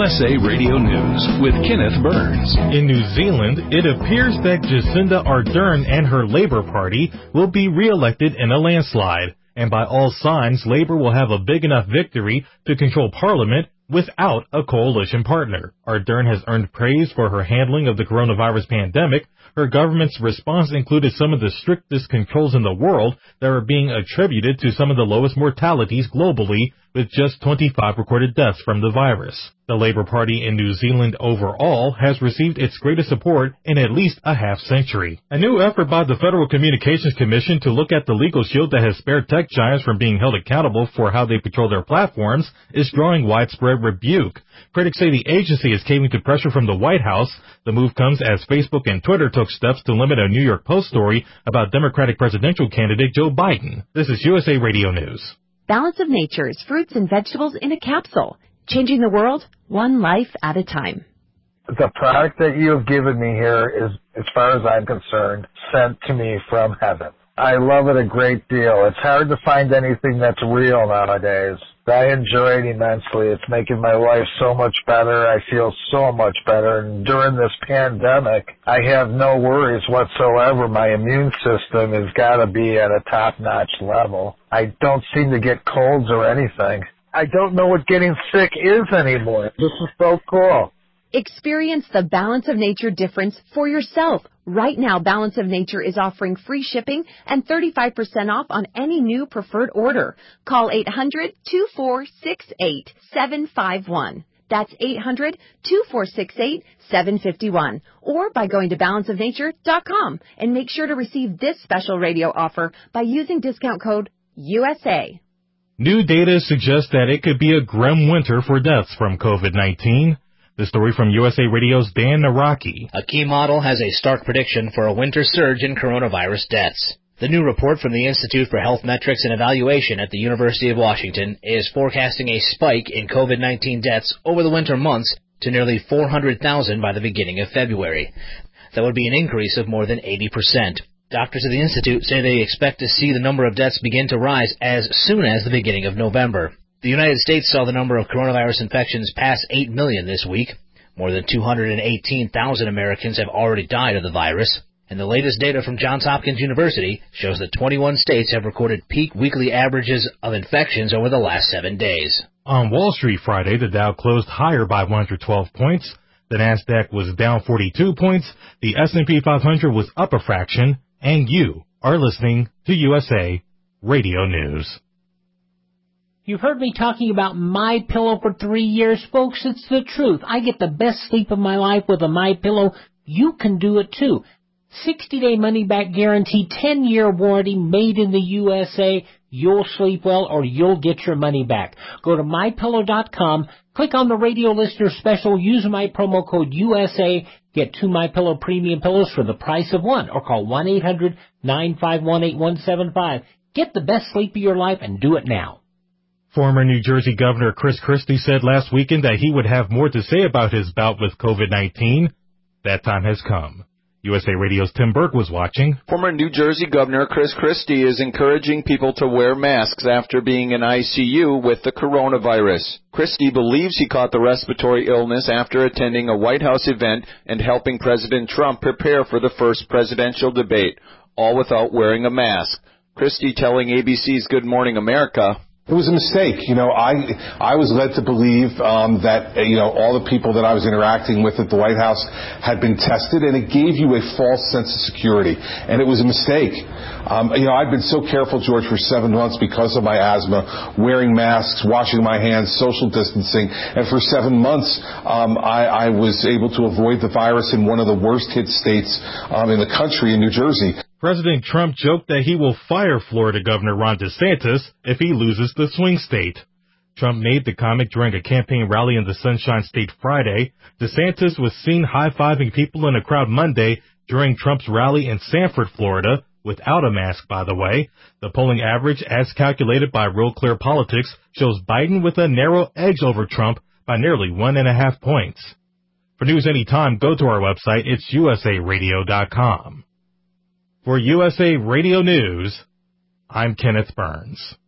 USA Radio News with Kenneth Burns. In New Zealand, it appears that Jacinda Ardern and her Labour Party will be re-elected in a landslide, and by all signs, Labour will have a big enough victory to control Parliament without a coalition partner. Ardern has earned praise for her handling of the coronavirus pandemic. Her government's response included some of the strictest controls in the world that are being attributed to some of the lowest mortalities globally, with just 25 recorded deaths from the virus. The Labour Party in New Zealand overall has received its greatest support in at least a half-century. A new effort by the Federal Communications Commission to look at the legal shield that has spared tech giants from being held accountable for how they patrol their platforms is drawing widespread rebuke. Critics say the agency is caving to pressure from the White House. The move comes as Facebook and Twitter took steps to limit a New York Post story about Democratic presidential candidate Joe Biden. This is USA Radio News. Balance of Nature's fruits and vegetables in a capsule. Changing the world, one life at a time. The product that you have given me here is, as far as I'm concerned, sent to me from heaven. I love it a great deal. It's hard to find anything that's real nowadays. I enjoy it immensely. It's making my life so much better. I feel so much better. And during this pandemic, I have no worries whatsoever. My immune system has got to be at a top-notch level. I don't seem to get colds or anything. I don't know what getting sick is anymore. This is so cool. Experience the Balance of Nature difference for yourself. Right now, Balance of Nature is offering free shipping and 35% off on any new preferred order. Call 800-2468-751. That's 800-2468-751. Or by going to balanceofnature.com and make sure to receive this special radio offer by using discount code USA. New data suggests that it could be a grim winter for deaths from COVID-19. The story from USA Radio's Dan Naraki. A key model has a stark prediction for a winter surge in coronavirus deaths. The new report from the Institute for Health Metrics and Evaluation at the University of Washington is forecasting a spike in COVID-19 deaths over the winter months to nearly 400,000 by the beginning of February. That would be an increase of more than 80%. Doctors at the Institute say they expect to see the number of deaths begin to rise as soon as the beginning of November. The United States saw the number of coronavirus infections pass 8 million this week. More than 218,000 Americans have already died of the virus. And the latest data from Johns Hopkins University shows that 21 states have recorded peak weekly averages of infections over the last 7 days. On Wall Street Friday, the Dow closed higher by 112 points. The Nasdaq was down 42 points. The S&P 500 was up a fraction. And you are listening to USA Radio News. You've heard me talking about MyPillow for 3 years, folks. It's the truth. I get the best sleep of my life with a MyPillow. You can do it too. 60-day money-back guarantee, 10-year warranty, made in the USA. You'll sleep well or you'll get your money back. Go to MyPillow.com, click on the radio listener special, use my promo code USA, get 2 MyPillow premium pillows for the price of one, or call 1-800-951-8175. Get the best sleep of your life and do it now. Former New Jersey Governor Chris Christie said last weekend that he would have more to say about his bout with COVID-19. That time has come. USA Radio's Tim Burke was watching. Former New Jersey Governor Chris Christie is encouraging people to wear masks after being in ICU with the coronavirus. Christie believes he caught the respiratory illness after attending a White House event and helping President Trump prepare for the first presidential debate, all without wearing a mask. Christie telling ABC's Good Morning America, it was a mistake. I was led to believe that, all the people that I was interacting with at the White House had been tested, and it gave you a false sense of security. And it was a mistake. I've been so careful, George, for 7 months because of my asthma, wearing masks, washing my hands, social distancing. And for 7 months, I was able to avoid the virus in one of the worst hit states in the country, in New Jersey. President Trump joked that he will fire Florida Governor Ron DeSantis if he loses the swing state. Trump made the comment during a campaign rally in the Sunshine State Friday. DeSantis was seen high-fiving people in a crowd Monday during Trump's rally in Sanford, Florida, without a mask, by the way. The polling average, as calculated by Real Clear Politics, shows Biden with a narrow edge over Trump by nearly 1.5 points. For news anytime, go to our website. It's usaradio.com. For USA Radio News, I'm Kenneth Burns.